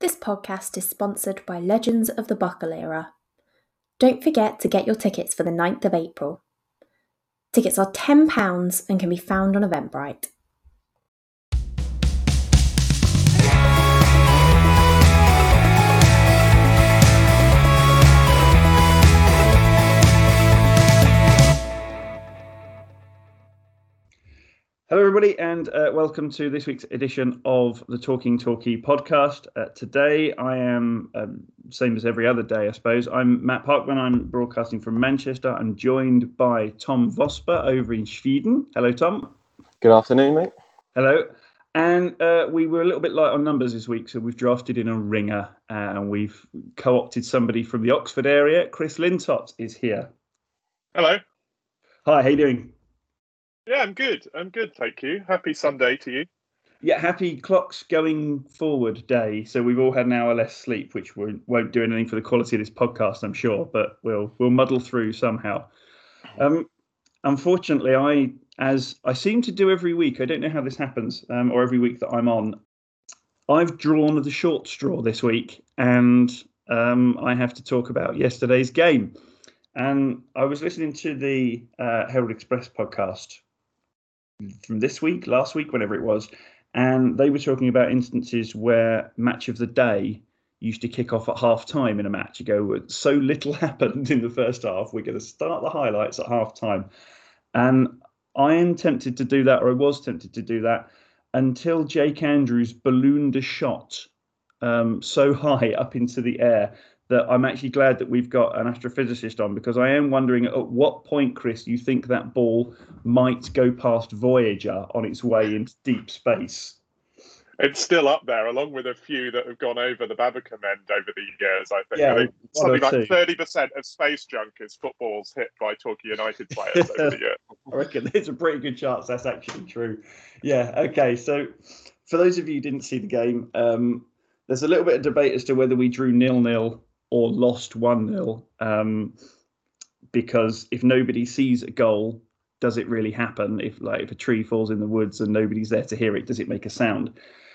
This podcast is sponsored by Legends of the Buckle Era. Don't forget to get your tickets for the 9th of April. Tickets are £10 and can be found on Eventbrite. Hello, everybody, and welcome to this week's edition of the Talking Talkie podcast. Today, I am, same as every other day, I suppose. I'm Matt Parkman. I'm broadcasting from Manchester. I'm joined by Tom Vosper over in Sweden. Hello, Tom. Good afternoon, mate. Hello. And we were a little bit light on numbers this week, so we've drafted in a ringer, and we've co-opted somebody from the Oxford area. Chris Lintott is here. Hello. Hi, how you doing? Yeah, I'm good. Thank you. Happy Sunday to you. Yeah, happy clocks going forward day. So we've all had an hour less sleep, which won't do anything for the quality of this podcast, I'm sure, but we'll muddle through somehow. Unfortunately, as I seem to do every week, I don't know how this happens, or every week that I'm on, I've drawn the short straw this week, and I have to talk about yesterday's game. And I was listening to the Herald Express podcast from last week, whenever it was, and they were talking about instances where match of the day used to kick off at half time in a match. You go, so little happened in the first half, we're going to start the highlights at half time. And I am tempted to do that, or I was tempted to do that, until Jake Andrews ballooned a shot so high up into the air that I'm actually glad that we've got an astrophysicist on, because I am wondering at what point, Chris, you think that ball might go past Voyager on its way into deep space. It's still up there, along with a few that have gone over the Babbacombe end over the years, I think. Yeah, I think something like 30% of space junk is footballs hit by Torquay United players over the year. I reckon there's a pretty good chance that's actually true. Yeah, okay. So for those of you who didn't see the game, there's a little bit of debate as to whether we drew 0-0 or lost 1-0, because if nobody sees a goal, does it really happen? If a tree falls in the woods and nobody's there to hear it, does it make a sound?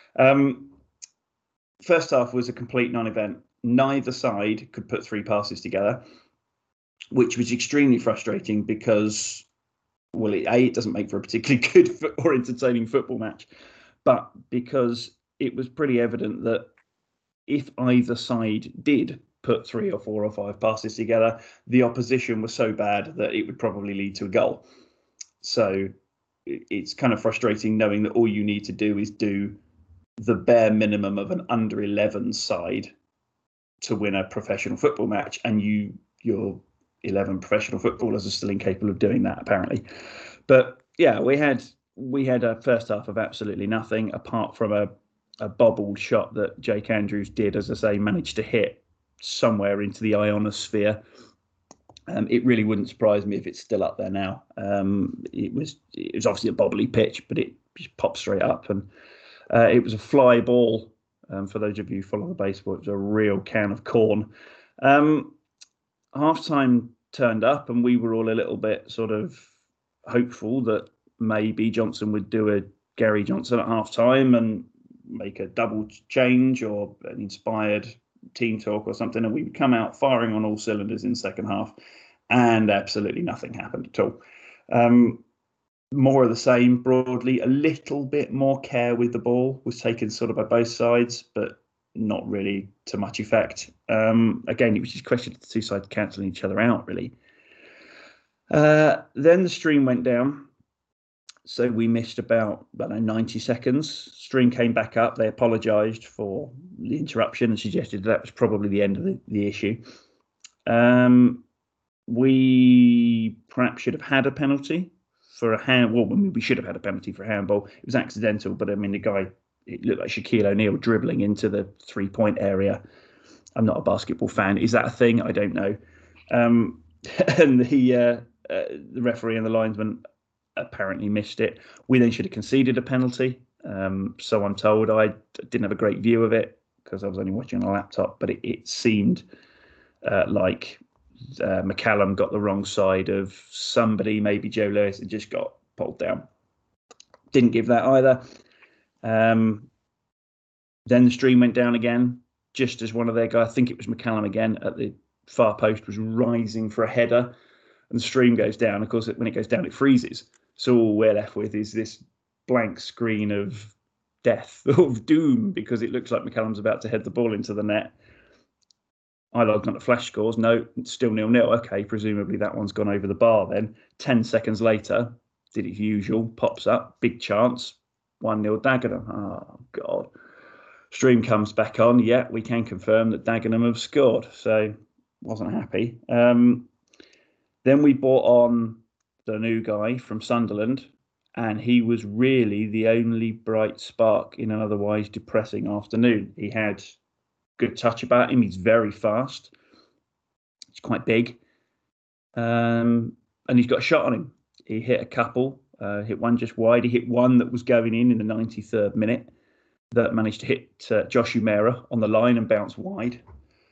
First half was a complete non-event. Neither side could put three passes together, which was extremely frustrating because, well, it doesn't make for a particularly good or entertaining football match, but because it was pretty evident that if either side did put 3 or 4 or 5 passes together, the opposition was so bad that it would probably lead to a goal. So it's kind of frustrating knowing that all you need to do is do the bare minimum of an under 11 side to win a professional football match, and your 11 professional footballers are still incapable of doing that, apparently. But yeah, we had a first half of absolutely nothing apart from a bobbled shot that Jake Andrews did, as I say, managed to hit somewhere into the ionosphere. It really wouldn't surprise me if it's still up there now. It was obviously a bobbly pitch, but it just popped straight up, and it was a fly ball. For those of you who follow the baseball, it was a real can of corn. Half-time turned up, and we were all a little bit sort of hopeful that maybe Johnson would do a Gary Johnson at half-time and make a double change or an inspired team talk or something, and we would come out firing on all cylinders in the second half, and absolutely nothing happened at all. More of the same broadly. A little bit more care with the ball was taken sort of by both sides, but not really to much effect. Again, it was just a question of the two sides cancelling each other out, really. Then the stream went down. So we missed about 90 seconds. Stream came back up. They apologised for the interruption and suggested that was probably the end of the issue. We perhaps should have had a penalty for a hand. Well, we should have had a penalty for a handball. It was accidental, but I mean, the guy, it looked like Shaquille O'Neal dribbling into the 3-point area. I'm not a basketball fan. Is that a thing? I don't know. And the referee and the linesman apparently missed it. We then should have conceded a penalty. So I'm told. I didn't have a great view of it because I was only watching on a laptop, but it seemed like McCallum got the wrong side of somebody, maybe Joe Lewis, and just got pulled down. Didn't give that either. Then the stream went down again. just as one of their guys, I think it was McCallum again, at the far post was rising for a header, and the stream goes down. Of course, when it goes down, it freezes. So all we're left with is this blank screen of death, of doom, because it looks like McCallum's about to head the ball into the net. I logged on to Flash Scores. No, it's still 0-0. Okay, presumably that one's gone over the bar then. 10 seconds later, did its usual, pops up, big chance, 1-0 Dagenham. Oh, God. Stream comes back on. Yeah, we can confirm that Dagenham have scored. So, wasn't happy. Then we brought on the new guy from Sunderland, and he was really the only bright spark in an otherwise depressing afternoon. He had good touch about him. He's very fast. He's quite big. And he's got a shot on him. He hit a couple, hit one just wide. He hit one that was going in the 93rd minute that managed to hit Josh Umerah on the line and bounce wide.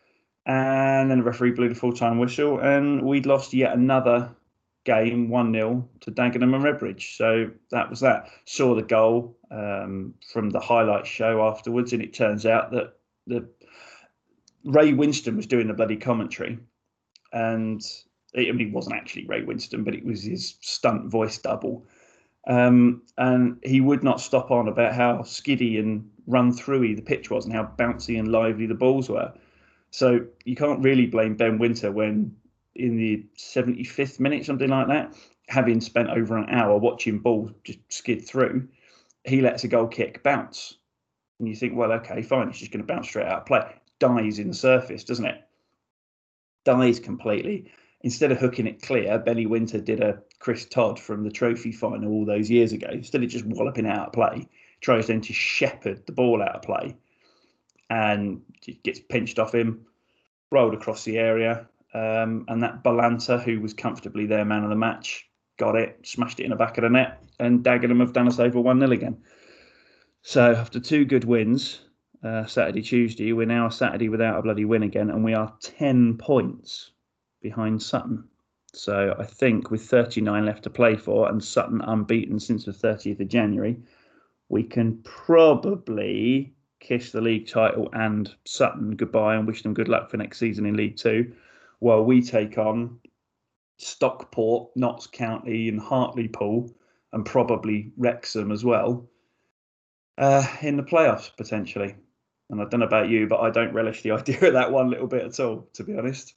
And then the referee blew the full-time whistle, and we'd lost yet another game 1-0 to Dagenham and Redbridge. So that was that. Saw the goal from the highlights show afterwards, and it turns out that Ray Winston was doing the bloody commentary, and it wasn't actually Ray Winston, but it was his stunt voice double. And he would not stop on about how skiddy and run-throughy the pitch was and how bouncy and lively the balls were. So you can't really blame Ben Winter when in the 75th minute, something like that, having spent over an hour watching balls just skid through, he lets a goal kick bounce. And you think, well, okay, fine, it's just going to bounce straight out of play. Dies in the surface, doesn't it? Dies completely. Instead of hooking it clear, Benny Winter did a Chris Todd from the trophy final all those years ago. Instead of just walloping it out of play, tries then to shepherd the ball out of play. And it gets pinched off him, rolled across the area, and that Balanta, who was comfortably their man of the match, got it, smashed it in the back of the net, and Dagenham have done us over 1-0 again. So after two good wins, Saturday, Tuesday, we're now Saturday without a bloody win again, and we are 10 points behind Sutton. So I think with 39 left to play for and Sutton unbeaten since the 30th of January, we can probably kiss the league title and Sutton goodbye and wish them good luck for next season in League Two, while we take on Stockport, Notts County and Hartlepool and probably Wrexham as well in the playoffs potentially. And I don't know about you, but I don't relish the idea of that one little bit at all, to be honest.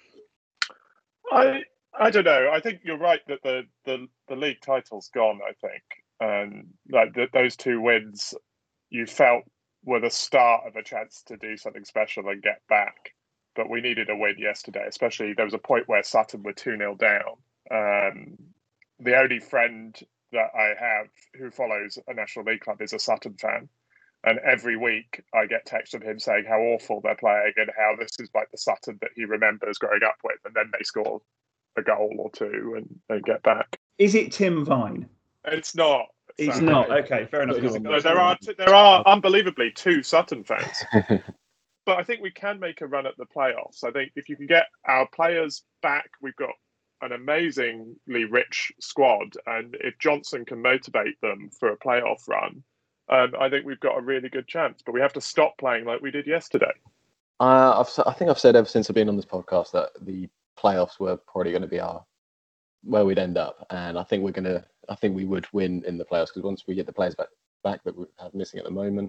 I don't know. I think you're right that the league title's gone, I think. Those two wins you felt were the start of a chance to do something special and get back. But we needed a win yesterday, especially there was a point where Sutton were 2-0 down. The only friend that I have who follows a National League club is a Sutton fan. And every week I get texts from him saying how awful they're playing and how this is like the Sutton that he remembers growing up with. And then they score a goal or two and they get back. Is it Tim Vine? It's not. It's not. Okay, fair enough. There are unbelievably two Sutton fans. But I think we can make a run at the playoffs. I think if you can get our players back, we've got an amazingly rich squad. And if Johnson can motivate them for a playoff run, I think we've got a really good chance. But we have to stop playing like we did yesterday. I think I've said ever since I've been on this podcast that the playoffs were probably going to be where we'd end up. And I think we would win in the playoffs because once we get the players back that we have missing at the moment,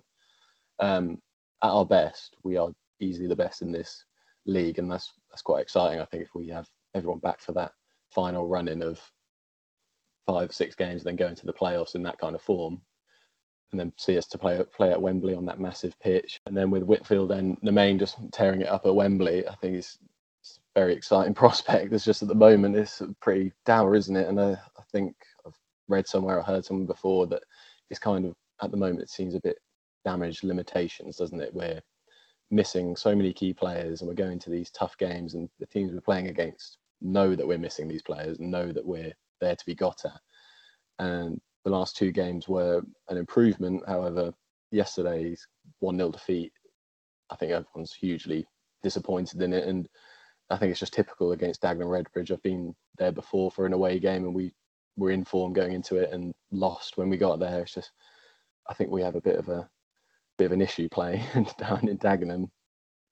at our best, we are easily the best in this league, and that's quite exciting. I think if we have everyone back for that final run-in of 5-6 games, and then go into the playoffs in that kind of form, and then see us to play at Wembley on that massive pitch, and then with Whitfield and Nemain just tearing it up at Wembley, I think it's a very exciting prospect. It's just at the moment it's pretty dour, isn't it? And I think I've read somewhere, I heard someone before that it's kind of at the moment it seems a bit damaged limitations, doesn't it? We're missing so many key players and we're going to these tough games and the teams we're playing against know that we're missing these players and know that we're there to be got at. And the last two games were an improvement. However, yesterday's 1-0 defeat, I think everyone's hugely disappointed in it. And I think it's just typical against Dagenham Redbridge. I've been there before for an away game and we were in form going into it and lost when we got there. It's just, I think we have a bit of an issue playing down in Dagenham.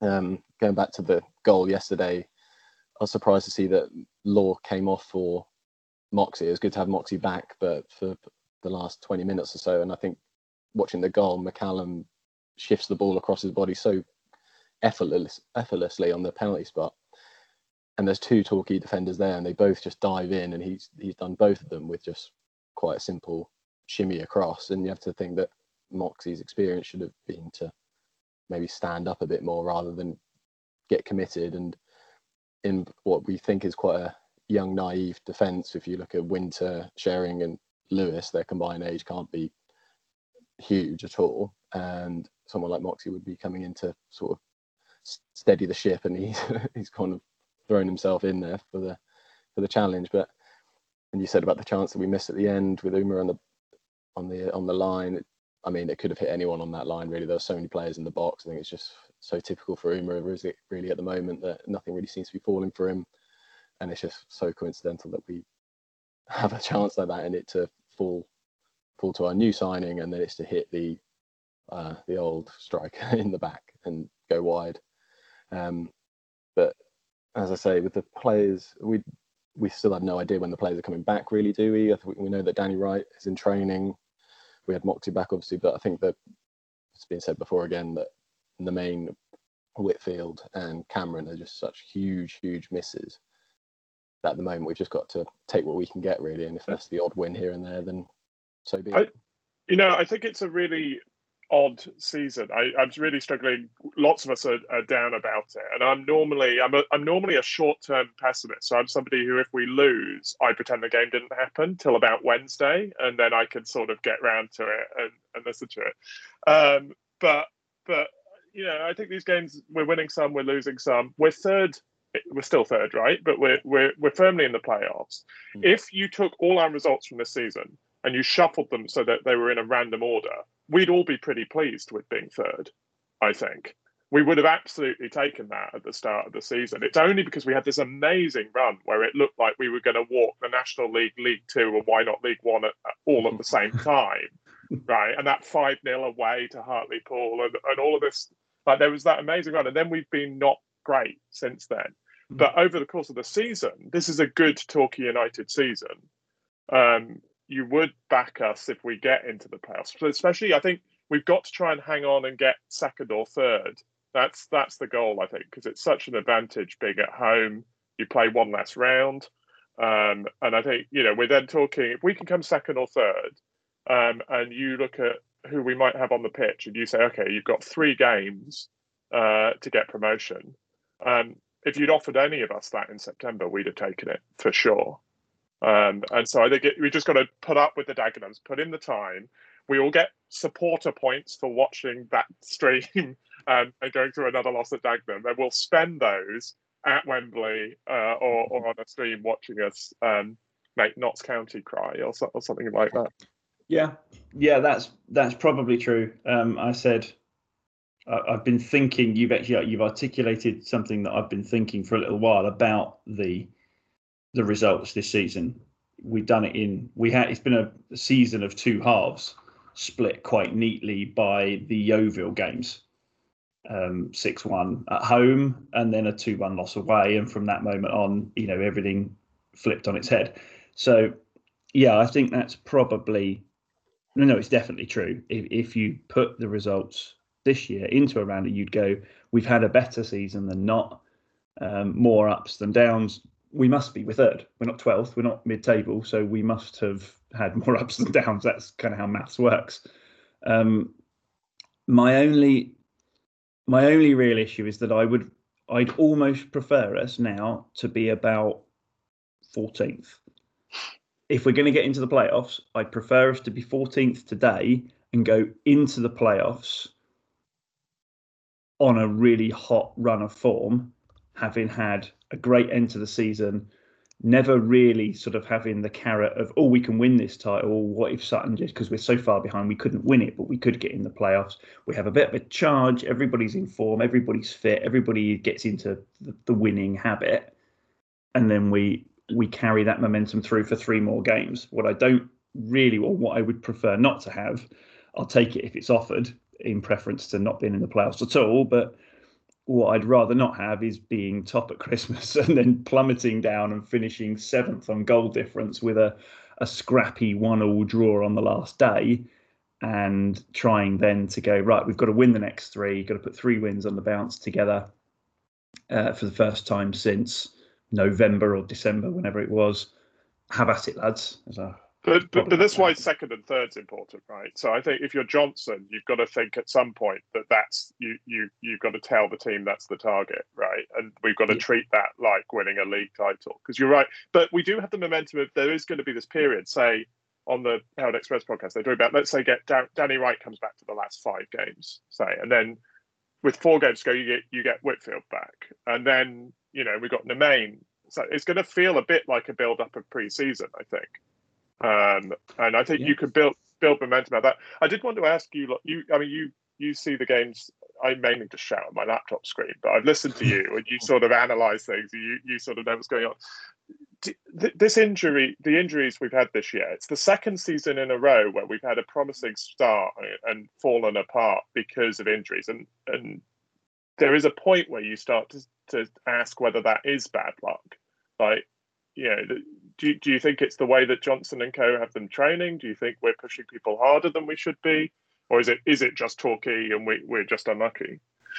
Going back to the goal yesterday, I was surprised to see that Law came off for Moxey. It was good to have Moxey back, but for the last 20 minutes or so, and I think watching the goal, McCallum shifts the ball across his body so effortlessly on the penalty spot. And there's two Torquay defenders there, and they both just dive in, and he's done both of them with just quite a simple shimmy across. And you have to think that Moxey's experience should have been to maybe stand up a bit more rather than get committed. And in what we think is quite a young, naive defence, if you look at Winter, Sheringham and Lewis, their combined age can't be huge at all. And someone like Moxey would be coming in to sort of steady the ship, and he's kind of thrown himself in there for the challenge. But and you said about the chance that we missed at the end with Uma on the line. I mean, it could have hit anyone on that line, really. There were so many players in the box. I think it's just so typical for Uma, really, at the moment, that nothing really seems to be falling for him. And it's just so coincidental that we have a chance like that and it to fall to our new signing, and then it's to hit the old striker in the back and go wide. But as I say, with the players, we still have no idea when the players are coming back, really, do we? I think we know that Danny Wright is in training. We had Moxey back, obviously, but I think that it's been said before again that in the main, Whitfield and Cameron are just such huge misses that at the moment we've just got to take what we can get, really. And if that's the odd win here and there, then so be it. I think it's a really odd season. I'm really struggling. Lots of us are down about it, and I'm normally a short-term pessimist. So I'm somebody who, if we lose, I pretend the game didn't happen till about Wednesday, and then I can sort of get round to it and listen to it. But I think these games, we're winning some, we're losing some. We're third. We're still third, right? But we're firmly in the playoffs. If you took all our results from this season and you shuffled them so that they were in a random order, we'd all be pretty pleased with being third, I think. We would have absolutely taken that at the start of the season. It's only because we had this amazing run where it looked like we were going to walk the National League, League Two, or why not League One all at the same time, right? And that 5-0 away to Hartlepool and all of this, like there was that amazing run. And then we've been not great since then. But over the course of the season, this is a good Torquay United season. You would back us if we get into the playoffs. So especially, I think we've got to try and hang on and get second or third. That's the goal, I think, because it's such an advantage being at home. You play one less round. And I think, we're then talking, if we can come second or third, and you look at who we might have on the pitch and you say, okay, you've got 3 games to get promotion. If you'd offered any of us that in September, we'd have taken it for sure. And so I think we just got to put up with the Dagenhams, put in the time. We all get supporter points for watching that stream and going through another loss at Dagenham, and we'll spend those at Wembley or on a stream watching us make Notts County cry or something like that. Yeah, that's probably true. I said I've been thinking. You've articulated something that I've been thinking for a little while about the results this season. We've done it it's been a season of 2 halves, split quite neatly by the Yeovil games. 6-1 at home and then a 2-1 loss away, and from that moment on, everything flipped on its head. So yeah, I think that's probably it's definitely true. If you put the results this year into a round, you'd go, we've had a better season than not, more ups than downs. We must be. We're third. We're not 12th. We're not mid-table. So we must have had more ups than downs. That's kind of how maths works. My only real issue is that I'd almost prefer us now to be about 14th. If we're going to get into the playoffs, I'd prefer us to be 14th today and go into the playoffs on a really hot run of form, having had a great end to the season, never really sort of having the carrot of, we can win this title. What if Sutton, just because we're so far behind, we couldn't win it, but we could get in the playoffs. We have a bit of a charge. Everybody's in form. Everybody's fit. Everybody gets into the winning habit. And then we carry that momentum through for 3 more games. What I don't really, or what I would prefer not to have, I'll take it if it's offered in preference to not being in the playoffs at all. But what I'd rather not have is being top at Christmas and then plummeting down and finishing 7th on goal difference with a scrappy 1-1 draw on the last day, and trying then to go, right, we've got to win the next 3, got to put 3 wins on the bounce together for the first time since November or December, whenever it was. Have at it, lads. But that's why second and third's important, right? So I think if you're Johnson, you've got to think at some point that's you've got to tell the team that's the target, right? And we've got to treat that like winning a league title, because you're right. But we do have the momentum of there is going to be this period, say on the Herald Express podcast, they talk about, let's say Danny Wright comes back to the last 5 games, say, and then with 4 games to go, you get Whitfield back, and then we've got Nemain. So it's going to feel a bit like a build up of pre-season, I think. And I think you could build momentum out of that. I did want to ask you, you see the games. I mainly just shout at my laptop screen, but I've listened to you and you sort of analyse things. You sort of know what's going on. The injuries we've had this year, it's the second season in a row where we've had a promising start and fallen apart because of injuries. And there is a point where you start to ask whether that is bad luck. Like, do you think it's the way that Johnson and co have them training? Do you think we're pushing people harder than we should be? Or is it just Torquay and we're just unlucky?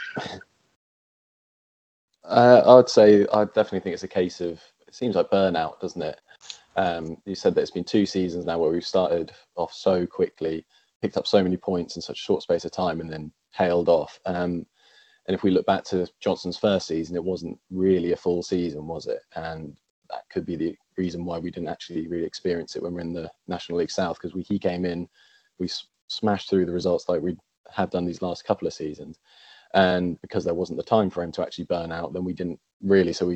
I would say I definitely think it's a case of, it seems like burnout, doesn't it? You said that it's been 2 seasons now where we've started off so quickly, picked up so many points in such a short space of time, and then tailed off. And if we look back to Johnson's first season, it wasn't really a full season, was it? And that could be the reason why we didn't actually really experience it when we're in the National League South, because he came in, we smashed through the results like we have done these last couple of seasons, and because there wasn't the time for him to actually burn out, then we didn't really. So I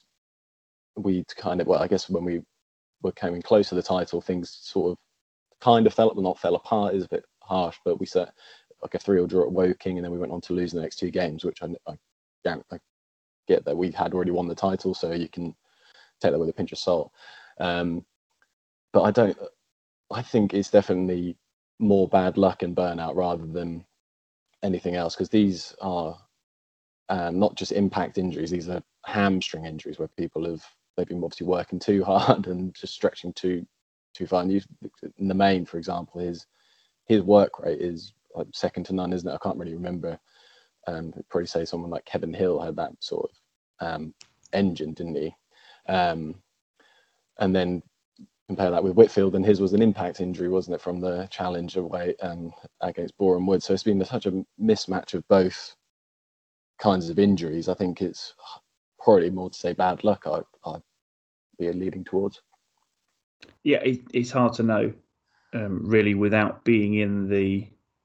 guess when we were coming close to the title, things sort of not fell apart is a bit harsh, but we set like a 3-3 draw at Woking, and then we went on to lose the next 2 games, which I get that we had already won the title, so you can take that with a pinch of salt. But I think it's definitely more bad luck and burnout rather than anything else, because these are not just impact injuries, these are hamstring injuries where they've been obviously working too hard and just stretching too far. And in the main, for example, his work rate is like second to none, isn't it? I can't really remember. I'd probably say someone like Kevin Hill had that sort of engine, didn't he? And then compare that with Whitfield, and his was an impact injury, wasn't it, from the challenge away against Boreham Wood. So it's been such a mismatch of both kinds of injuries. I think it's probably more to say bad luck I'd be leading towards. Yeah, it's hard to know really without being in the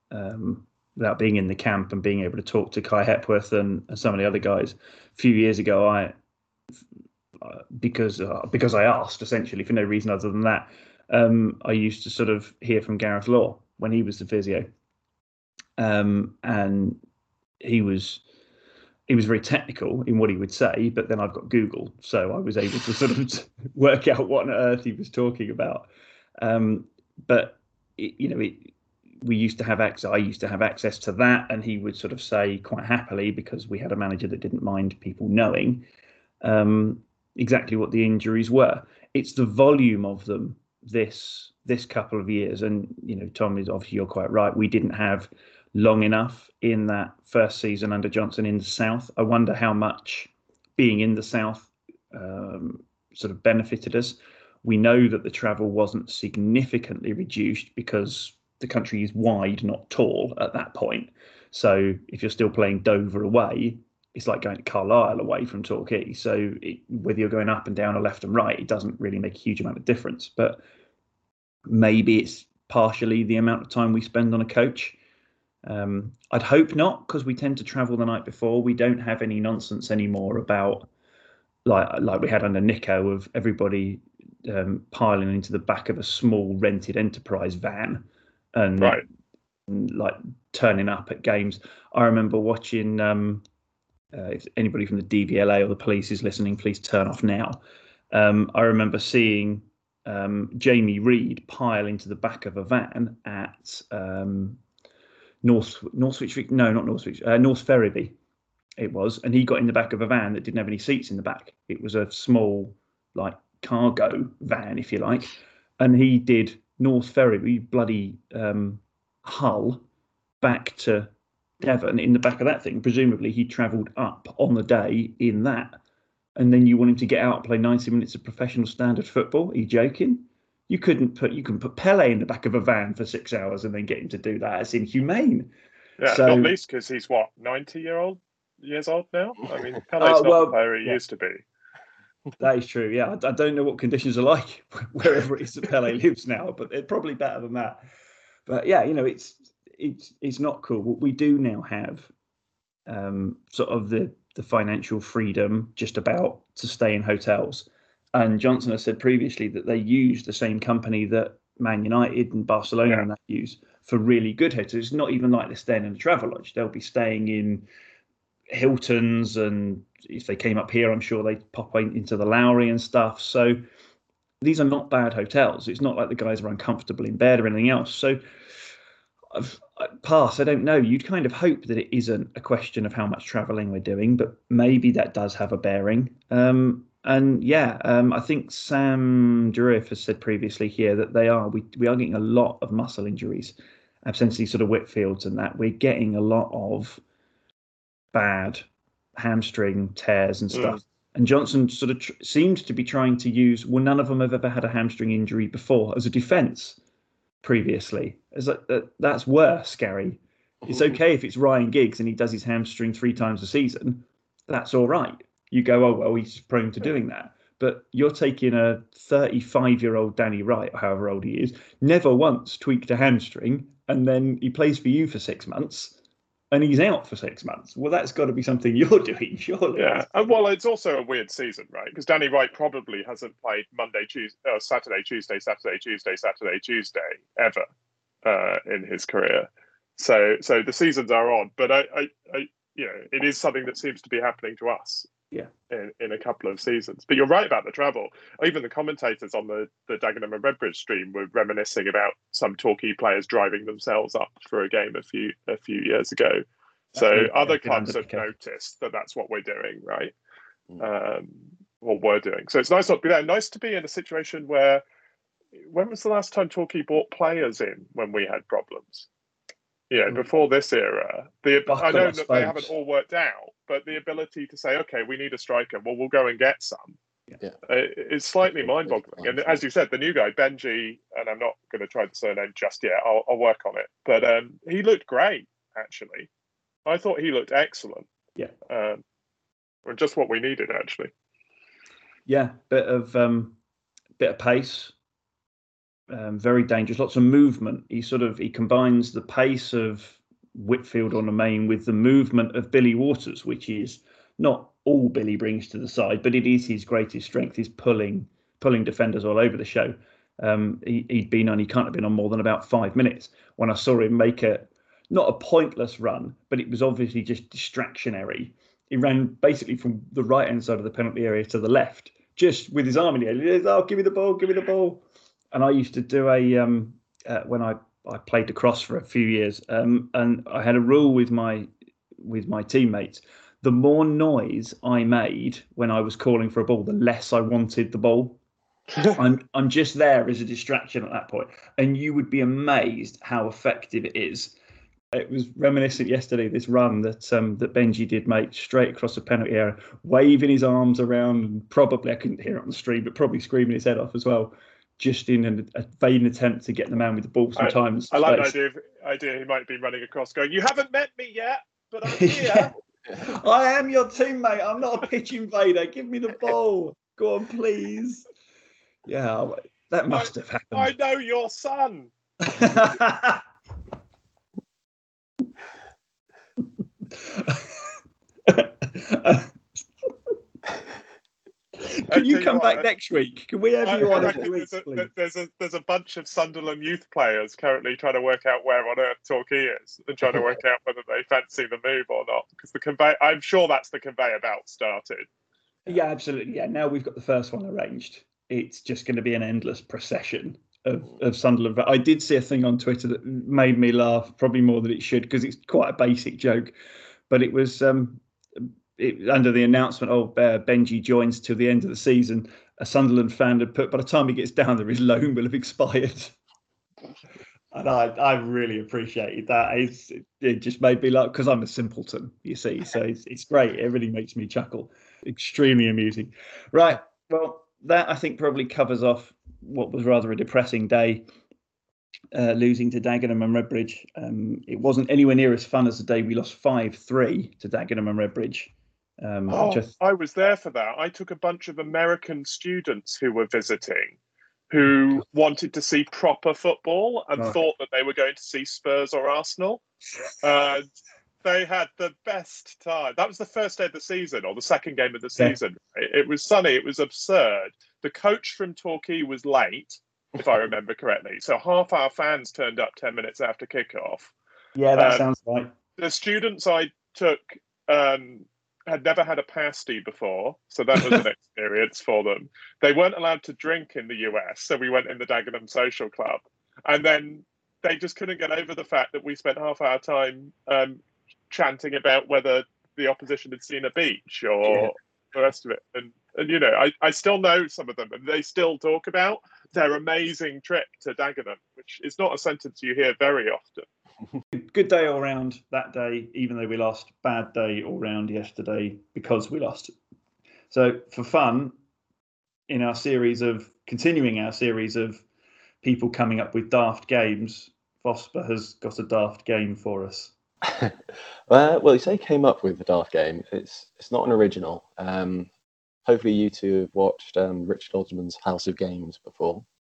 camp and being able to talk to Kai Hepworth and some of the other guys. A few years ago, because I asked, essentially for no reason other than that, I used to sort of hear from Gareth Law when he was the physio, and he was very technical in what he would say, but then I've got Google, so I was able to sort of work out what on earth he was talking about. But we used to have access. I used to have access to that, and he would sort of say quite happily, because we had a manager that didn't mind people knowing exactly what the injuries were. It's the volume of them this couple of years, and Tom, is obviously, you're quite right. We didn't have long enough in that first season under Johnson in the South. I wonder how much being in the South sort of benefited us. We know that the travel wasn't significantly reduced because the country is wide, not tall at that point. So if you're still playing Dover away, it's like going to Carlisle away from Torquay. So whether you're going up and down or left and right, it doesn't really make a huge amount of difference. But maybe it's partially the amount of time we spend on a coach. I'd hope not, because we tend to travel the night before. We don't have any nonsense anymore about like we had under Nico of everybody piling into the back of a small rented enterprise van and like turning up at games. I remember watching, if anybody from the DVLA or the police is listening, please turn off now. I remember seeing Jamie Reid pile into the back of a van at North Ferriby, it was, and he got in the back of a van that didn't have any seats in the back. It was a small, like, cargo van, if you like, and he did North Ferry, bloody Hull, back to Devon in the back of that thing. Presumably he travelled up on the day in that, and then you want him to get out and play 90 minutes of professional standard football? Are you joking? You couldn't put Pele in the back of a van for 6 hours and then get him to do that. It's inhumane. Yeah, So, not least because he's 90 years old now. I mean, Pele's not the player he used to be. That is true. Yeah, I don't know what conditions are like wherever it is that Pele lives now, but they're probably better than that. But yeah, it's not cool. We do now have sort of the financial freedom just about to stay in hotels. And Johnson has said previously that they use the same company that Man United and Barcelona and that use for really good hotels. It's not even like they're staying in a travel lodge. They'll be staying in Hiltons, and if they came up here, I'm sure they'd pop into the Lowry and stuff. So these are not bad hotels. It's not like the guys are uncomfortable in bed or anything else. So I don't know. You'd kind of hope that it isn't a question of how much travelling we're doing, but maybe that does have a bearing. I think Sam Durif has said previously here that we are getting a lot of muscle injuries, essentially sort of Whitfields and that. We're getting a lot of bad hamstring tears and stuff. And Johnson sort of seemed to be trying to use, well, none of them have ever had a hamstring injury before as a defence previously. That's worse, Gary. It's okay if it's Ryan Giggs and he does his hamstring 3 times a season. That's all right. You go, oh, well, he's prone to doing that. But you're taking a 35-year-old Danny Wright, or however old he is, never once tweaked a hamstring, and then he plays for you for 6 months, and he's out for 6 months. Well, that's got to be something you're doing, surely. Yeah, and well, it's also a weird season, right? Because Danny Wright probably hasn't played Saturday, Tuesday, Saturday, Tuesday ever in his career. So the seasons are odd, but I it is something that seems to be happening to us. Yeah, in a couple of seasons. But you're right about the travel. Even the commentators on the Dagenham and Redbridge stream were reminiscing about some Torquay players driving themselves up for a game a few years ago. So other clubs have noticed that that's what we're doing, right? Or we're doing. So it's nice not to be there. Nice to be in a situation where, when was the last time Torquay brought players in when we had problems? Before this era, I know that they haven't all worked out, but the ability to say, okay, we need a striker, well, we'll go and get some. Yeah. It's slightly mind-boggling. And as you said, the new guy, Benji, and I'm not going to try the surname just yet, I'll work on it, but he looked great, actually. I thought he looked excellent. Yeah. Just what we needed, actually. Yeah, bit of pace. Very dangerous, lots of movement. He combines the pace of Whitfield on the main with the movement of Billy Waters, which is not all Billy brings to the side, but it is his greatest strength, is pulling defenders all over the show. He can't have been on more than about 5 minutes when I saw him make not a pointless run, but it was obviously just distractionary. He ran basically from the right hand side of the penalty area to the left, just with his arm in the air. Oh, give me the ball. And I used to do when I played lacrosse for a few years, and I had a rule with my teammates. The more noise I made when I was calling for a ball, the less I wanted the ball. I'm just there as a distraction at that point, and you would be amazed how effective it is. It was reminiscent yesterday, this run that Benji did make straight across the penalty area, waving his arms around, and probably, I couldn't hear it on the stream, but probably screaming his head off as well, just in a vain attempt to get the man with the ball sometimes. I like the idea he might be running across going, you haven't met me yet, but I'm here. I am your teammate. I'm not a pitch invader. Give me the ball. Go on, please. Yeah, that must have happened. I know your son. Can you come back next week? Can we have you on a few weeks, please? There's a bunch of Sunderland youth players currently trying to work out where on earth Torquay is and trying to work out whether they fancy the move or not. Because I'm sure that's the conveyor belt started. Yeah, absolutely. Yeah, now we've got the first one arranged. It's just going to be an endless procession of Sunderland. I did see a thing on Twitter that made me laugh, probably more than it should, because it's quite a basic joke. But it was under the announcement, Benji joins till the end of the season, a Sunderland fan had put, by the time he gets down there, his loan will have expired. And I really appreciated that. It just made me laugh because I'm a simpleton, you see. So it's great. Everything makes me chuckle. Extremely amusing. Right. Well, that I think probably covers off what was rather a depressing day, losing to Dagenham and Redbridge. It wasn't anywhere near as fun as the day we lost 5-3 to Dagenham and Redbridge. I was there for that. I took a bunch of American students who were visiting, who wanted to see proper football and thought that they were going to see Spurs or Arsenal. They had the best time. That was the first day of the season, or the second game of the season. It was sunny. It was absurd. The coach from Torquay was late, if I remember correctly. So half our fans turned up 10 minutes after kickoff. Yeah, that sounds right. The students I took had never had a pasty before, so that was an experience for them. They weren't allowed to drink in the US, so we went in the Dagenham Social Club. And then they just couldn't get over the fact that we spent half our time chanting about whether the opposition had seen a beach or the rest of it. And you know, I still know some of them, and they still talk about their amazing trip to Dagenham, which is not a sentence you hear very often. Good day all round that day, even though we lost. Bad day all round yesterday because we lost. So for fun, in our continuing our series of people coming up with daft games, Vosper has got a daft game for us. Well, you say came up with the daft game. It's not an original. Hopefully you two have watched Richard Osman's House of Games before.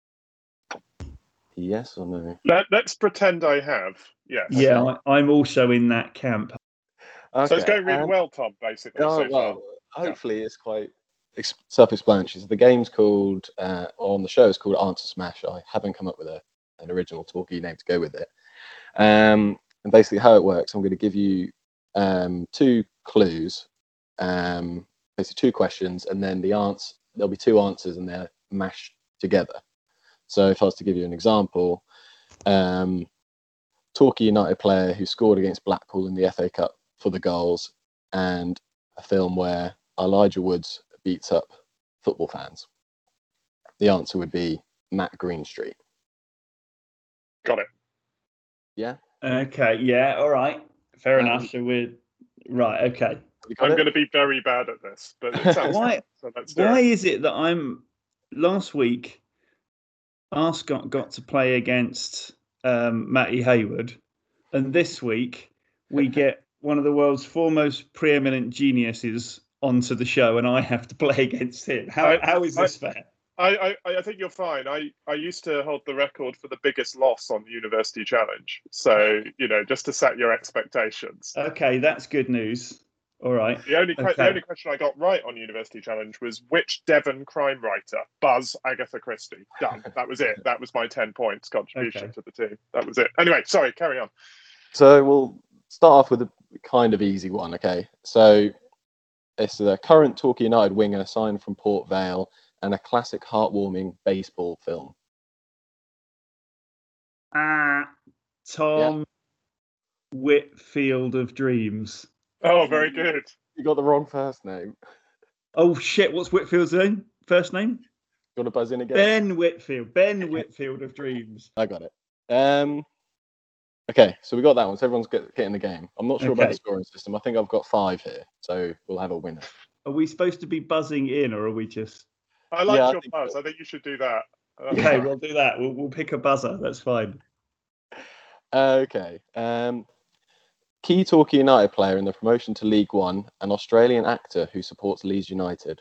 Yes or no? Let's pretend I have. Yes. Yeah, I'm also in that camp. Okay. So it's going really well, Tom, basically. Hopefully it's quite self-explanatory. So the game's called, on the show, it's called Answer Smash. I haven't come up with an original Torquay name to go with it. And basically how it works, I'm going to give you 2 clues, basically 2 questions, and then there'll be 2 answers and they're mashed together. So if I was to give you an example, Torquay United player who scored against Blackpool in the FA Cup for the goals, and a film where Elijah Woods beats up football fans. The answer would be Matt Greenstreet. Got it. Yeah? Okay, yeah, all right. Fair enough. So we're... Right, okay. I'm going to be very bad at this, but it sounds fun, so let's do Why it. is it that last week, Arscott got to play against Matty Hayward, and this week we get one of the world's foremost preeminent geniuses onto the show, and I have to play against him? How is this fair? I think you're fine. I used to hold the record for the biggest loss on the University Challenge. So, you know, just to set your expectations. Okay, that's good news. All right. The only question I got right on University Challenge was which Devon crime writer? Buzz Agatha Christie. Done. That was it. That was my 10 points contribution to the team. That was it. Anyway, sorry, carry on. So we'll start off with a kind of easy one, okay? So it's the current Torquay United winger signed from Port Vale and a classic heartwarming baseball film. Tom Whitfield of Dreams. Oh, very good. You got the wrong first name. Oh, shit. What's Whitfield's name? First name? You want to buzz in again? Ben Whitfield. Ben Whitfield of Dreams. I got it. Okay, so we got that one. So everyone's getting the game. I'm not sure about the scoring system. I think I've got 5 here, so we'll have a winner. Are we supposed to be buzzing in, or are we just... I like your buzz. I think you should do that. Okay, we'll do that. We'll pick a buzzer. That's fine. Okay. Key Torquay United player in the promotion to League One, an Australian actor who supports Leeds United.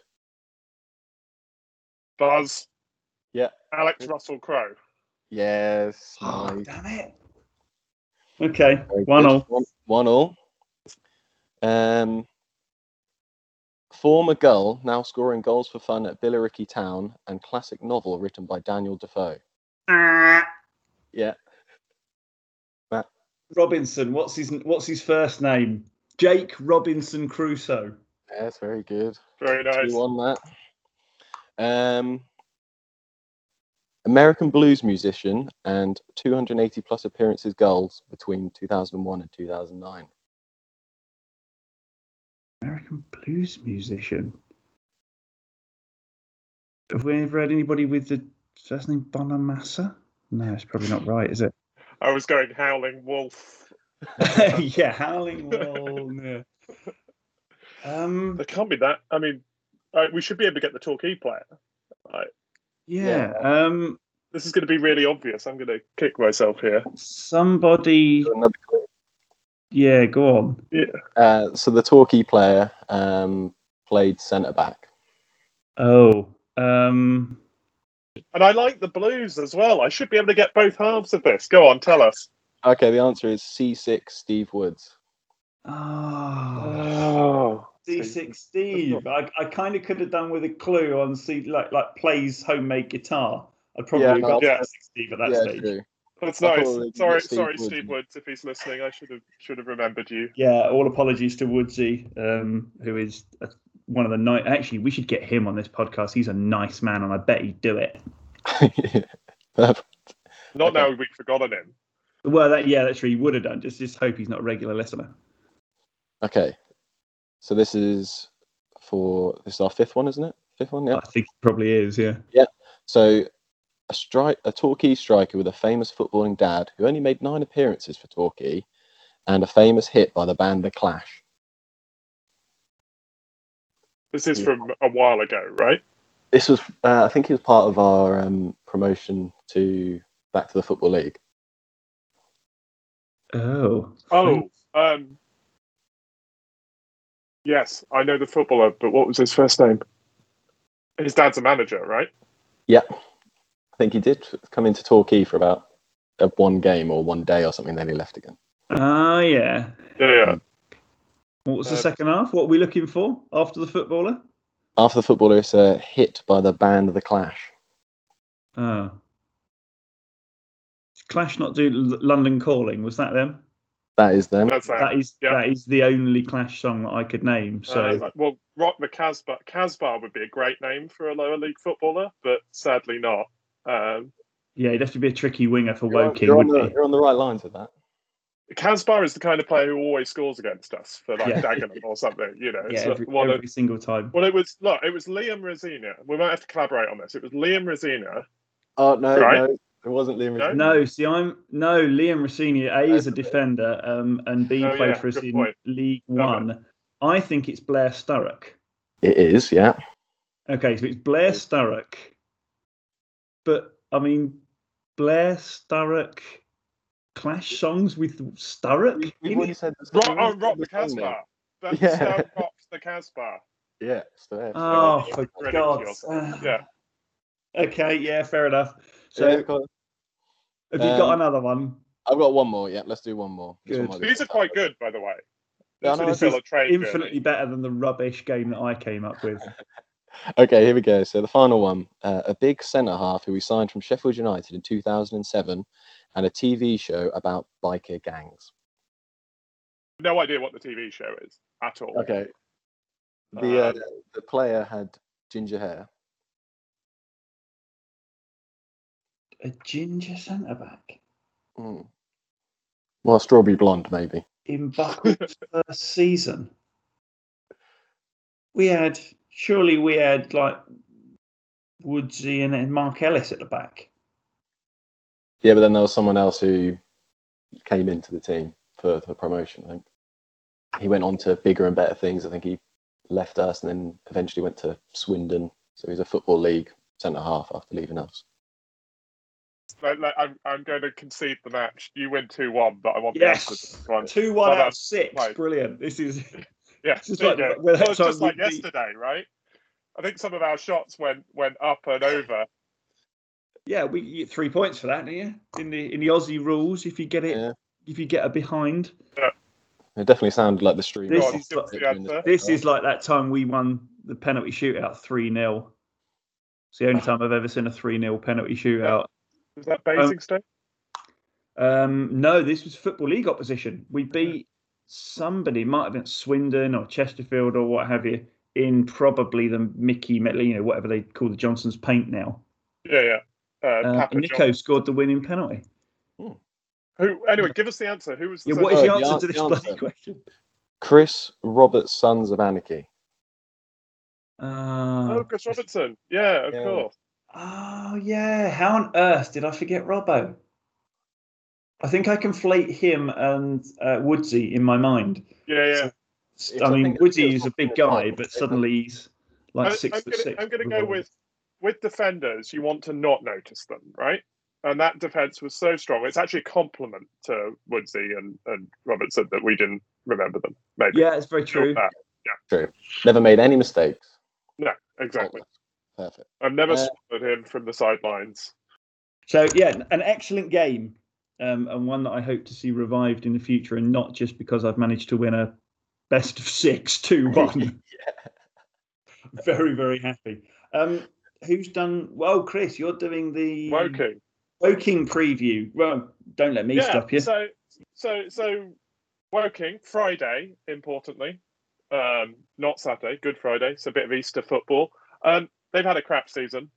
Buzz. Yeah. Alex Russell Crowe. Yes. Oh, nice. damn it. Okay, 1-1. 1-1. Former Gull, now scoring goals for fun at Billericay Town, and classic novel written by Daniel Defoe. Yeah. Matt. Robinson. What's his first name? Jake Robinson Crusoe. Yes, very good. Very nice. 2-1 that. American blues musician and 280 plus appearances goals between 2001 and 2009. American blues musician. Have we ever had anybody with the first name Bonamassa? No, it's probably not right, is it? I was going Howling Wolf. Yeah, Howling Wolf. Yeah. There can't be that. I mean, we should be able to get the Torquay player. Right. Yeah. This is going to be really obvious. I'm going to kick myself here. Somebody. Another clue. Yeah, go on. Yeah. So the Torquay player played centre back. Oh. And I like the Blues as well. I should be able to get both halves of this. Go on, tell us. Okay, the answer is C6 Steve Woods. Oh. C6 Steve. I kind of could have done with a clue on like plays homemade guitar. I'd probably have got C6 Steve at that stage. True. That's nice. Sorry, Steve Woods, if he's listening. I should have remembered you. Yeah, all apologies to Woodsy, who is one of the nice. Actually, we should get him on this podcast. He's a nice man, and I bet he'd do it. Not now we've forgotten him. Well, that's true. He would have done. Just hope he's not a regular listener. Okay, so this is our fifth one, isn't it? Fifth one, yeah. I think it probably is, yeah. Yeah. So a Torquay striker with a famous footballing dad who only made 9 appearances for Torquay, and a famous hit by the band The Clash. This is from a while ago, right? This was, I think, he was part of our promotion back to the Football League. Oh. Yes, I know the footballer, but what was his first name? His dad's a manager, right? Yeah. I think he did come into Torquay for about one game or one day or something, then he left again. Ah, yeah. Yeah. What was the second half? What are we looking for after the footballer? After the footballer, it's a hit by the band The Clash. Oh. Did Clash not do London Calling? Was that them? That is them. That is the only Clash song that I could name. So Rock the Casbah. Casbah would be a great name for a lower league footballer, but sadly not. Yeah, he'd have to be a tricky winger for Woking. You're on the right lines with that. Casbah is the kind of player who always scores against us for Dagenham or something. You know, every single time. Well, it was Liam Rosina. We might have to collaborate on this. It was Liam Rosina. Oh no, right? No, it wasn't Liam Rosina. No, Liam Rosina. A is a defender, and B played for us in League One. I think it's Blair Sturrock. It is, yeah. Okay, so it's Blair Sturrock. But I mean, Blair Sturrock. Clash songs with Sturrock? Rock the Casbah. Rock the Casbah. Yeah. Oh, for God's yeah. Okay, yeah, fair enough. So, have you got another one? I've got one more, yeah. Let's do one more. These are quite good, by the way. This is infinitely better than the rubbish game that I came up with. Okay, here we go. So the final one. A big centre-half who we signed from Sheffield United in 2007 and a TV show about biker gangs. No idea what the TV show is at all. Okay. The player had ginger hair. A ginger centre-back? Well, strawberry blonde, maybe. In Buckle's first season? We had like Woodsy and then Mark Ellis at the back. Yeah, but then there was someone else who came into the team for promotion, I think. He went on to bigger and better things. I think he left us and then eventually went to Swindon. So he's a Football League centre-half after leaving us. I'm going to concede the match. You win 2-1, but I want the answer to this one. 2-1 out of 6. Brilliant. This is... Yeah, it's just like yesterday, right? I think some of our shots went up and over. Yeah, we get 3 points for that, don't you? In the Aussie rules, if you get it, if you get a behind. Yeah. It definitely sounded like the stream. This is like that time we won the penalty shootout 3-0. It's the only time I've ever seen a 3-0 penalty shootout. Was that Basingstoke? No, this was Football League opposition. We beat somebody, might have been Swindon or Chesterfield or what have you, in probably the Mickey, whatever they call the Johnson's Paint now. Yeah. Nico scored the winning penalty. Who? Anyway, give us the answer. Who was? What is the answer to this bloody question? Chris Roberts' Sons of Anarchy. Chris Robertson. Yeah, of Yeah. course. Oh, yeah. How on earth did I forget Robbo? I think I conflate him and Woodsy in my mind. Yeah. I mean, Woodsy is a big guy, but suddenly he's like 6'6". I'm going to go with defenders. You want to not notice them, right? And that defense was so strong. It's actually a compliment to Woodsy and Robertson that we didn't remember them. Maybe. Yeah, it's very true. True. Never made any mistakes. No, exactly. Perfect. I've never spotted him from the sidelines. So, yeah, an excellent game, and one that I hope to see revived in the future, and not just because I've managed to win a best of 6 2-1. Yeah. Very, very happy. Who's done? Well, Chris, you're doing the Woking preview. Well, don't let me stop you. So Woking Friday, importantly, not Saturday. Good Friday. So a bit of Easter football. They've had a crap season.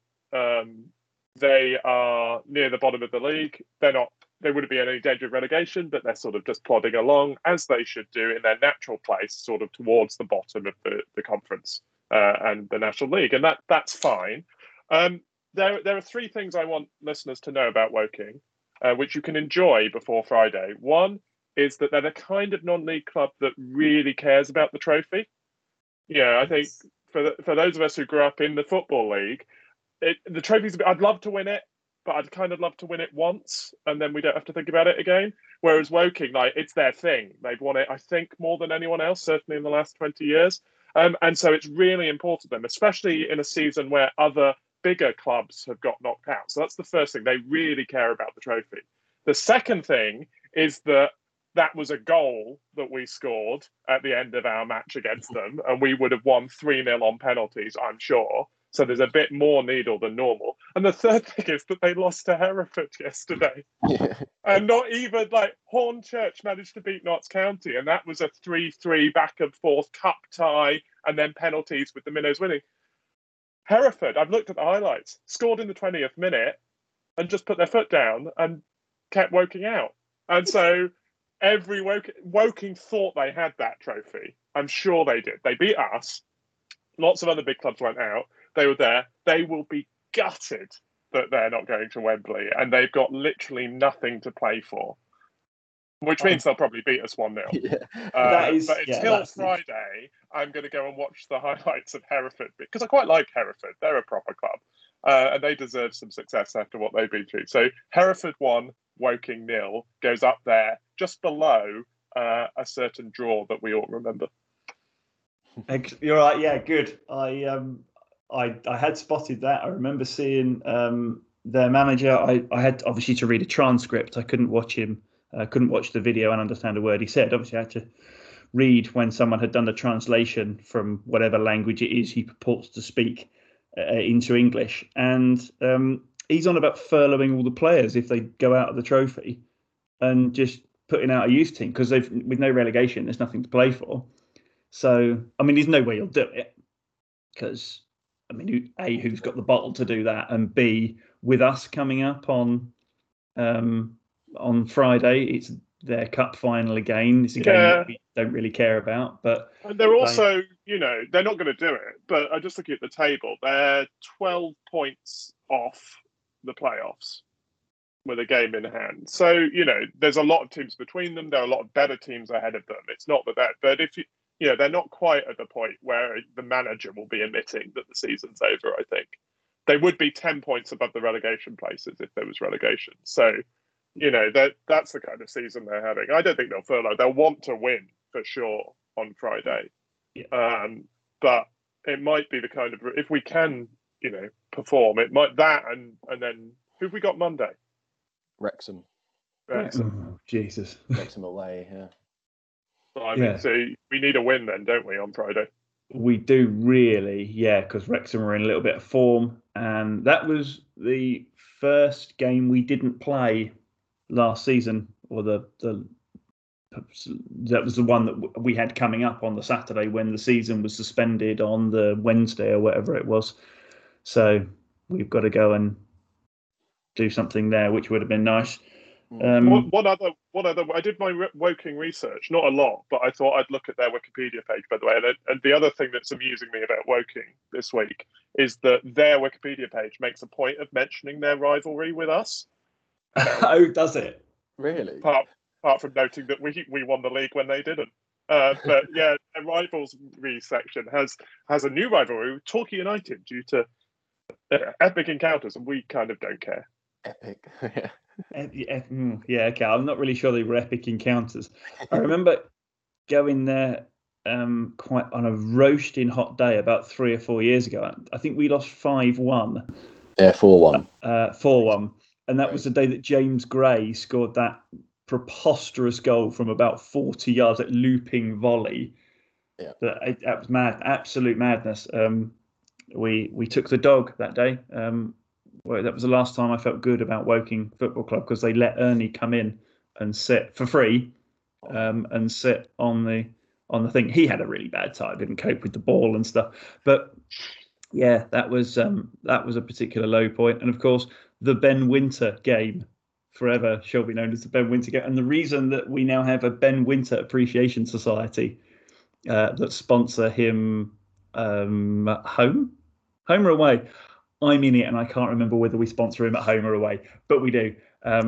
They are near the bottom of the league. They're not. They wouldn't be in any danger of relegation, but they're sort of just plodding along as they should do in their natural place, sort of towards the bottom of the conference and the National League, and that's fine. There are 3 things I want listeners to know about Woking, which you can enjoy before Friday. One is that they're the kind of non-league club that really cares about the trophy. Yeah, I think for those of us who grew up in the Football League, the trophy's. I'd love to win it, but I'd kind of love to win it once, and then we don't have to think about it again. Whereas Woking, like, it's their thing. They've won it, I think, more than anyone else, certainly in the last 20 years. And so it's really important to them, especially in a season where other bigger clubs have got knocked out. So that's the first thing. They really care about the trophy. The second thing is that was a goal that we scored at the end of our match against them, and we would have won 3-0 on penalties, I'm sure. So there's a bit more needle than normal. And the third thing is that they lost to Hereford yesterday. Yeah. And not even, like, Hornchurch managed to beat Notts County, and that was a 3-3 back and forth cup tie, and then penalties with the Minnows winning. Hereford, I've looked at the highlights, scored in the 20th minute and just put their foot down and kept Woking out. And so every Woking thought they had that trophy. I'm sure they did. They beat us. Lots of other big clubs went out. They were there. They will be gutted that they're not going to Wembley, and they've got literally nothing to play for, which means they'll probably beat us 1-0. Yeah. But until Friday, I'm going to go and watch the highlights of Hereford, because I quite like Hereford. They're a proper club, and they deserve some success after what they've been through. So Hereford 1, Woking 0 goes up there just below a certain draw that we all remember. You're right. Yeah, good. I had spotted that. I remember seeing their manager. I had obviously to read a transcript. I couldn't watch him. I couldn't watch the video and understand a word he said. Obviously, I had to read when someone had done the translation from whatever language it is he purports to speak into English. And he's on about furloughing all the players if they go out of the trophy, and just putting out a youth team, because they've, with no relegation, there's nothing to play for. So, I mean, there's no way you'll do it, because, I mean, A, who's got the bottle to do that, and B, with us coming up on Friday, it's their cup final again. It's a game that we don't really care about, but and they're also, they're not going to do it. But I just looking at the table, they're 12 points off the playoffs with a game in hand. So, there's a lot of teams between them. There are a lot of better teams ahead of them. It's not that, but if they're not quite at the point where the manager will be admitting that the season's over, I think. They would be 10 points above the relegation places if there was relegation. So, that's the kind of season they're having. I don't think they'll furlough. They'll want to win for sure on Friday. Yeah. But it might be the kind of, if we can, perform, it might, that and then who've we got Monday? Wrexham. Oh, Jesus. Wrexham away, yeah. So we need a win then, don't we, on Friday? We do really, yeah, because Wrexham were in a little bit of form, and that was the first game we didn't play last season, or that was the one that we had coming up on the Saturday when the season was suspended on the Wednesday or whatever it was. So we've got to go and do something there, which would have been nice. One other. I did my Woking research, not a lot, but I thought I'd look at their Wikipedia page, by the way. And the other thing that's amusing me about Woking this week is that their Wikipedia page makes a point of mentioning their rivalry with us. Oh, does it? Really? Apart from noting that we won the league when they didn't. But yeah, a rivalry section has a new rivalry with Torquay United due to epic encounters, and we kind of don't care. Epic. Yeah, okay. I'm not really sure they were epic encounters. I remember going there quite on a roasting hot day about 3 or 4 years ago. I think we lost 5-1. Yeah, 4-1. 4-1. And that was the day that James Gray scored that preposterous goal from about 40 yards at looping volley. Yeah. That was mad, absolute madness. We took the dog that day. Well, that was the last time I felt good about Woking Football Club, because they let Ernie come in and sit for free, and sit on the thing. He had a really bad time, didn't cope with the ball and stuff. But yeah, that was a particular low point. And of course, the Ben Winter game forever shall be known as the Ben Winter game. And the reason that we now have a Ben Winter Appreciation Society that sponsor him home or away. I'm in it, and I can't remember whether we sponsor him at home or away, but we do.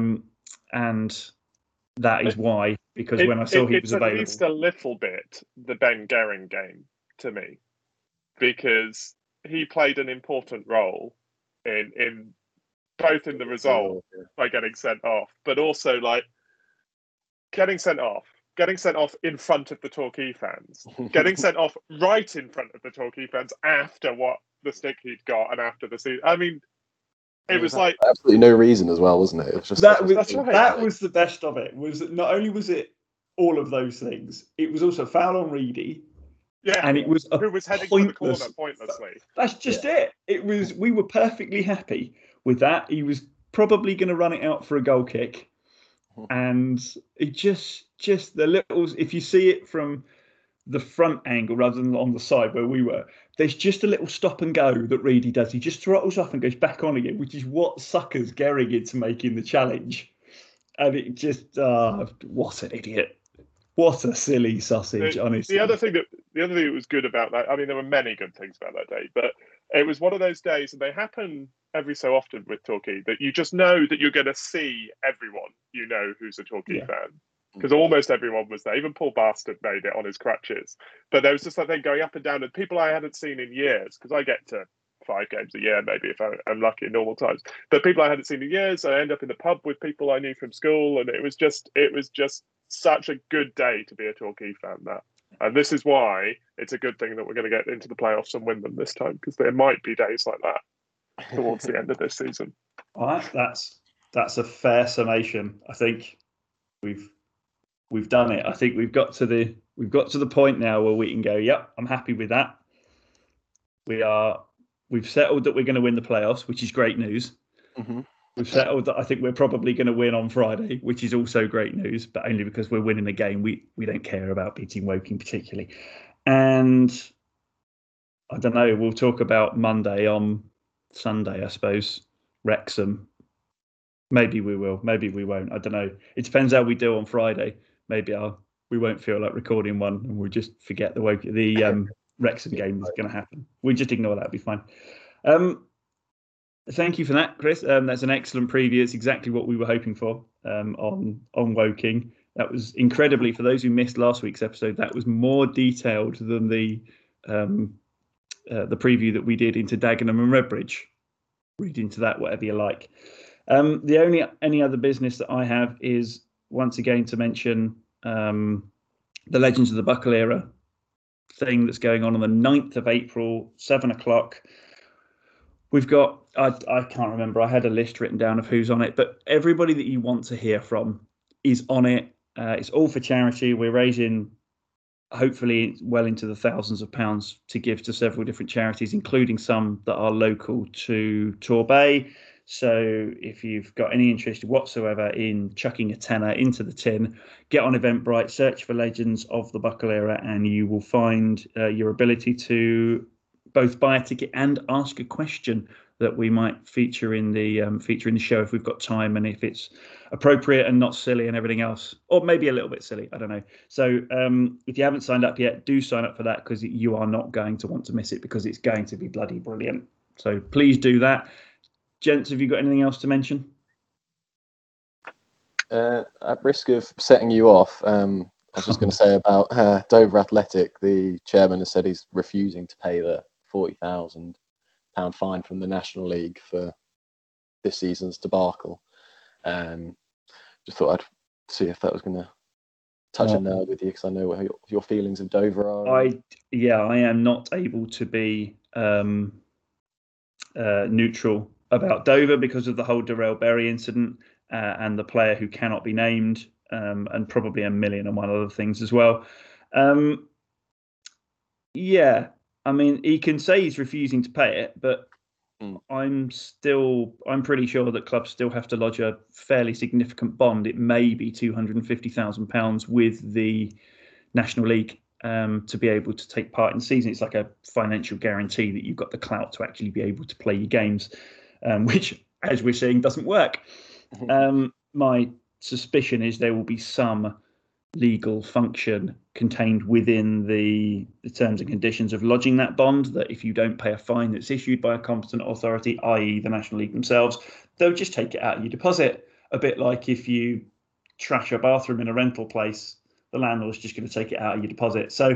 And that is why, because when I saw he was available. It's at least a little bit the Ben Gehring game to me, because he played an important role in both in the result by getting sent off, but also like getting sent off in front of the Torquay fans, getting sent off right in front of the Torquay fans after what the stick he'd got and after the season. I mean, it was like absolutely no reason as well, wasn't it? It was just that was the best of it. Was that not only was it all of those things, it was also foul on Reedy. Yeah, and it was who was heading for the corner pointlessly. That's just it. It was. We were perfectly happy with that. He was probably going to run it out for a goal kick, and it just the little. If you see it from the front angle rather than on the side where we were, there's just a little stop and go that Reedy does. He just throttles off and goes back on again, which is what suckers Gehring into making the challenge. And it just, what an idiot. What a silly sausage, honestly. The other thing that was good about that, I mean, there were many good things about that day, but it was one of those days, and they happen every so often with Torquay, that you just know that you're going to see everyone you know who's a Torquay fan. Because almost everyone was there. Even Paul Bastard made it on his crutches. But there was just like them going up and down, and people I hadn't seen in years, because I get to 5 games a year, maybe if I'm lucky in normal times. But people I hadn't seen in years, I end up in the pub with people I knew from school, and it was just such a good day to be a Torquay fan. That, and this is why it's a good thing that we're going to get into the playoffs and win them this time, because there might be days like that towards the end of this season. All right, that's a fair summation. I think we've done it. I think we've got to the point now where we can go, yep, I'm happy with that. We've settled that we're going to win the playoffs, which is great news. Mm-hmm. We've settled that I think we're probably going to win on Friday, which is also great news, but only because we're winning the game. We don't care about beating Woking particularly. And I don't know, we'll talk about Monday on Sunday, I suppose. Wrexham. Maybe we will, maybe we won't. I don't know. It depends how we do on Friday. Maybe we won't feel like recording one, and we'll just forget the Wrexham game is going to happen. We just ignore that. It'll be fine. Thank you for that, Chris. That's an excellent preview. It's exactly what we were hoping for on Woking. That was incredibly, for those who missed last week's episode, that was more detailed than the preview that we did into Dagenham and Redbridge. Read into that, whatever you like. Any other business that I have is once again to mention the Legends of the Buckle Era thing that's going on the 9th of April, 7:00. We've got, I can't remember, I had a list written down of who's on it, but everybody that you want to hear from is on it. It's all for charity. We're raising, hopefully, well into the thousands of pounds to give to several different charities, including some that are local to Torbay. So if you've got any interest whatsoever in chucking a tenner into the tin, get on Eventbrite, search for Legends of the Buckle Era, and you will find your ability to both buy a ticket and ask a question that we might feature in the show if we've got time and if it's appropriate and not silly and everything else, or maybe a little bit silly. I don't know. So if you haven't signed up yet, do sign up for that, because you are not going to want to miss it, because it's going to be bloody brilliant. So please do that. Gents, have you got anything else to mention? At risk of setting you off, I was just going to say about Dover Athletic. The chairman has said he's refusing to pay the £40,000 fine from the National League for this season's debacle. Just thought I'd see if that was going to touch a nerve with you, because I know what your feelings of Dover are. I am not able to be neutral about Dover because of the whole Darrell Berry incident and the player who cannot be named, and probably a million and one other things as well. I mean, he can say he's refusing to pay it, but I'm pretty sure that clubs still have to lodge a fairly significant bond. It may be £250,000 with the National League to be able to take part in the season. It's like a financial guarantee that you've got the clout to actually be able to play your games, which, as we're seeing, doesn't work. My suspicion is there will be some legal function contained within the terms and conditions of lodging that bond, that if you don't pay a fine that's issued by a competent authority, i.e. the National League themselves, they'll just take it out of your deposit. A bit like if you trash a bathroom in a rental place, the landlord's just going to take it out of your deposit. So,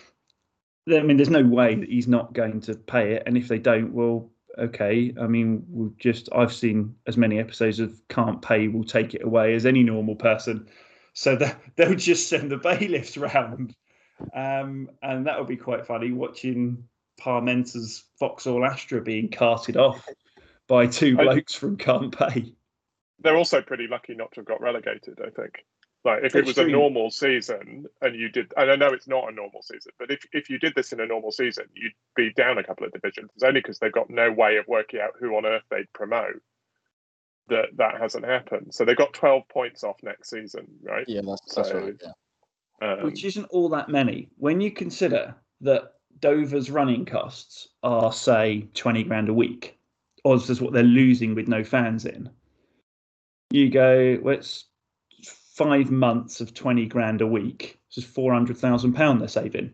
I mean, there's no way that he's not going to pay it. And if they don't, well, okay. I mean, I've seen as many episodes of Can't Pay, We'll Take It Away as any normal person. So they'll just send the bailiffs round. And that would be quite funny, watching Parmenta's Vauxhall Astra being carted off by two blokes from Can't Pay. They're also pretty lucky not to have got relegated, I think. Like, if it was a normal season and you did, and I know it's not a normal season, but if you did this in a normal season, you'd be down a couple of divisions. It's only because they've got no way of working out who on earth they'd promote that hasn't happened. So they've got 12 points off next season, right? Yeah, that's right. Yeah. Which isn't all that many when you consider that Dover's running costs are, say, 20 grand a week. Oz is what they're losing with no fans in. You go, well, it's 5 months of 20 grand a week. This is £400,000 they're saving.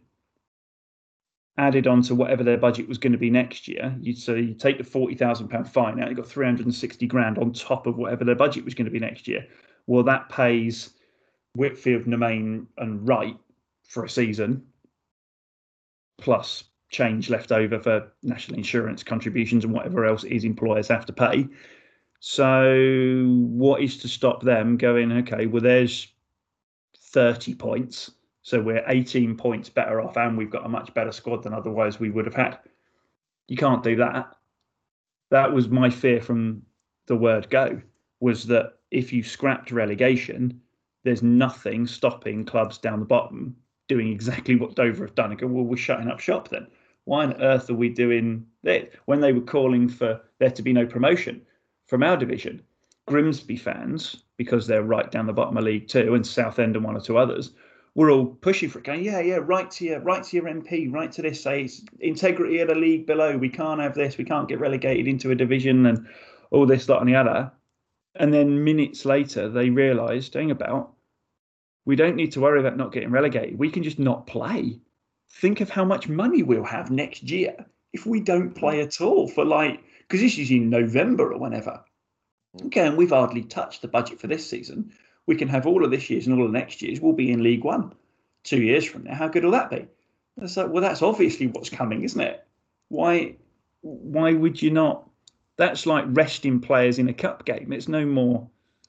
Added on to whatever their budget was going to be next year. You take the £40,000 fine out, you've got 360 grand on top of whatever their budget was going to be next year. Well, that pays Whitfield, Nemain and Wright for a season, plus change left over for national insurance contributions and whatever else it is employers have to pay. So what is to stop them going, okay, well, there's 30 points. So we're 18 points better off and we've got a much better squad than otherwise we would have had. You can't do that. That was my fear from the word go, was that if you scrapped relegation, there's nothing stopping clubs down the bottom doing exactly what Dover have done and go, well, we're shutting up shop then. Why on earth are we doing it? When they were calling for there to be no promotion from our division, Grimsby fans, because they're right down the bottom of League Two, and Southend and one or two others, we're all pushing for it, going, write to your MP, write to this, say it's integrity of the league below. We can't have this. We can't get relegated into a division and all this, that, and the other. And then minutes later, they realised, hang about, we don't need to worry about not getting relegated. We can just not play. Think of how much money we'll have next year if we don't play at all for because this is in November or whenever. Okay, and we've hardly touched the budget for this season. We can have all of this year's and all of next year's. We'll be in League One 2 years from now. How good will that be? It's like, well, that's obviously what's coming, isn't it? Why would you not? That's like resting players in a cup game. It's no more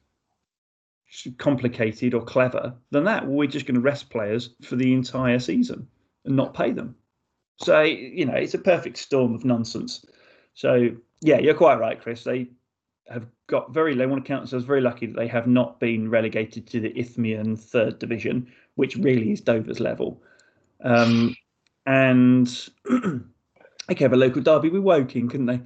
complicated or clever than that. We're just going to rest players for the entire season and not pay them. So, it's a perfect storm of nonsense. So, yeah, you're quite right, Chris. They have got they want to count themselves very lucky that they have not been relegated to the Isthmian third division, which really is Dover's level. And they could have a local derby with Woking, couldn't they?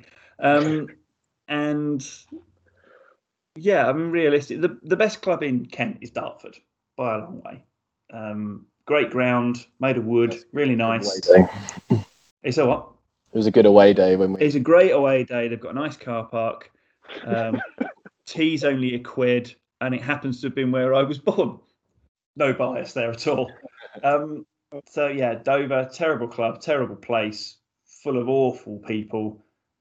And yeah, I mean, realistic. The best club in Kent is Dartford by a long way. Great ground, made of wood, really nice. It's a what? It was a good away day when we. It's a great away day. They've got a nice car park. Tea's only £1, and it happens to have been where I was born. No bias there at all. So yeah, Dover, terrible club, terrible place, full of awful people,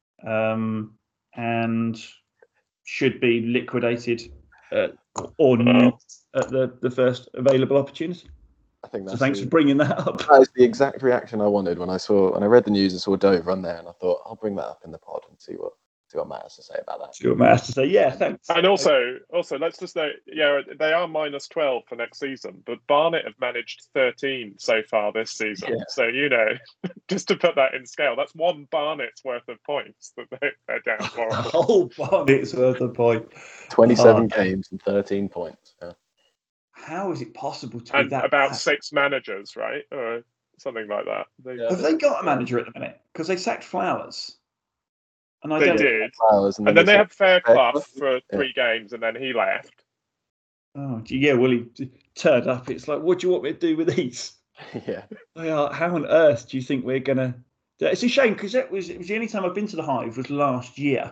and should be liquidated or not at the first available opportunity. I think that's so thanks for bringing that up. That is the exact reaction I wanted when I read the news and saw Dover on there, and I thought I'll bring that up in the pod and see what Matt has to say about that. See what Matt has to say. Yeah, thanks. And also, let's just note, they are -12 for next season, but Barnet have managed 13 so far this season. Yeah. So just to put that in scale, that's one Barnet's worth of points that they're down for. A whole Barnet's worth of points. 27 games and 13 points. Yeah. How is it possible to be that about bad? 6 managers, right, or something like that? Have they got a manager at the minute? Because they sacked Flowers. And they did. And then they had Fairclough for 3 games, and then he left. Oh, yeah, well, he turned up. It's like, what do you want me to do with these? Yeah. They are. How on earth do you think we're going to... It's a shame, because it was the only time I've been to the Hive was last year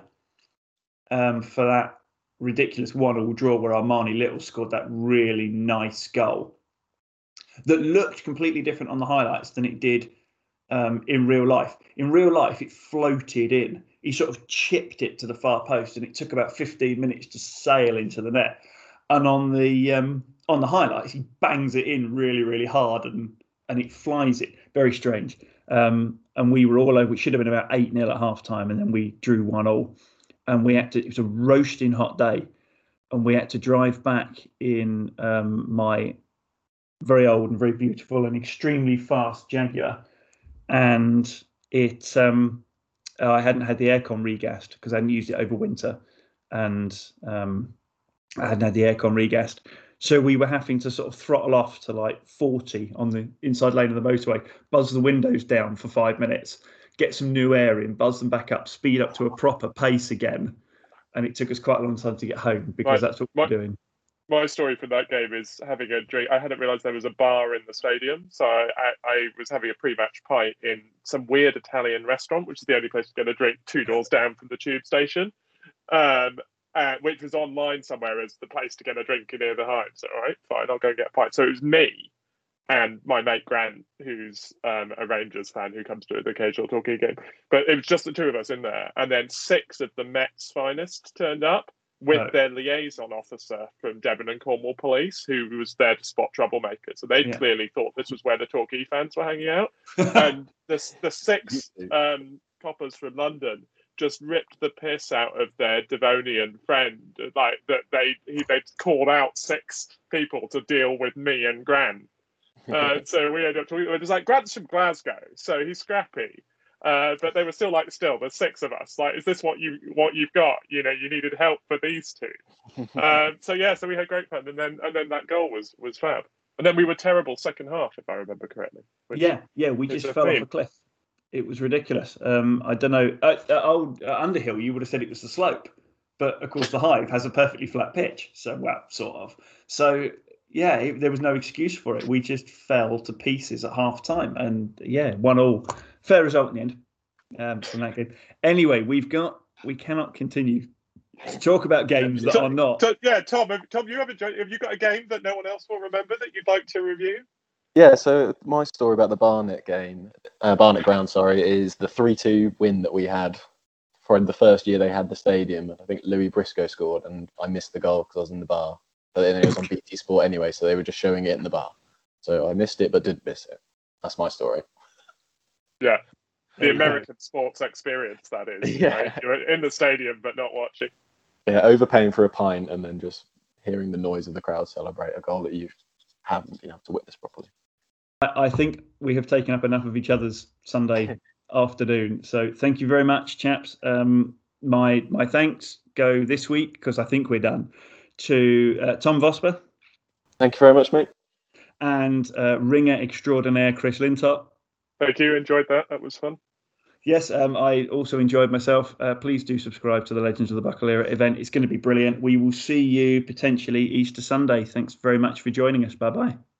for that ridiculous 1-1 draw where Armani Little scored that really nice goal that looked completely different on the highlights than it did in real life. In real life, it floated in. He sort of chipped it to the far post, and it took about 15 minutes to sail into the net. And on the highlights, he bangs it in really, really hard, and it flies it. Very strange. And we were all over. It should have been about 8-0 at half time, and then we drew 1-1. And it was a roasting hot day, and we had to drive back in my very old and very beautiful and extremely fast Jaguar, and it. I hadn't had the aircon regassed because I hadn't used it over winter, and I hadn't had the aircon regassed. So we were having to sort of throttle off to like 40 on the inside lane of the motorway, buzz the windows down for 5 minutes, get some new air in, buzz them back up, speed up to a proper pace again. And it took us quite a long time to get home because that's what we're doing. My story for that game is having a drink. I hadn't realised there was a bar in the stadium, so I was having a pre-match pint in some weird Italian restaurant, which is the only place to get a drink 2 doors down from the tube station, which was online somewhere as the place to get a drink near the Hive. So, all right, fine, I'll go and get a pint. So it was me and my mate Grant, who's a Rangers fan who comes to the occasional Torquay game. But it was just the 2 of us in there, and then 6 of the Met's finest turned up with their liaison officer from Devon and Cornwall Police, who was there to spot troublemakers. So they clearly thought this was where the Torquay fans were hanging out. And the 6 coppers from London just ripped the piss out of their Devonian friend. Like that, they'd called out 6 people to deal with me and Grant. So we ended up talking. It was like Grant's from Glasgow, so he's scrappy. But they were still like, there's 6 of us. Like, is this what you've got? You needed help for these 2. So we had great fun, and then that goal was fab. And then we were terrible second half, if I remember correctly. We just fell off a cliff. It was ridiculous. I don't know. Underhill, you would have said it was the slope, but of course the Hive has a perfectly flat pitch. So sort of. So. Yeah, there was no excuse for it. We just fell to pieces at half time. And 1-1. Fair result in the end from that game. Anyway, we cannot continue to talk about games that are not. Tom, have you got a game that no one else will remember that you'd like to review? Yeah, so my story about the Barnet ground, is the 3-2 win that we had for the first year they had the stadium. I think Louis Briscoe scored, and I missed the goal because I was in the bar. But then it was on BT Sport anyway, so they were just showing it in the bar. So I missed it, but didn't miss it. That's my story. Yeah, the American sports experience, that is. Yeah. Right? You're in the stadium, but not watching. Yeah, overpaying for a pint and then just hearing the noise of the crowd celebrate a goal that you haven't been able to witness properly. I think we have taken up enough of each other's Sunday afternoon. So thank you very much, chaps. My thanks go this week, because I think we're done, to Tom Vosper. Thank you very much, mate. And ringer extraordinaire Chris Lintop. Thank you. Enjoyed that. That was fun. Yes, I also enjoyed myself. Please do subscribe to the Legends of the Buckle Era event. It's going to be brilliant. We will see you potentially Easter Sunday. Thanks very much for joining us. Bye-bye.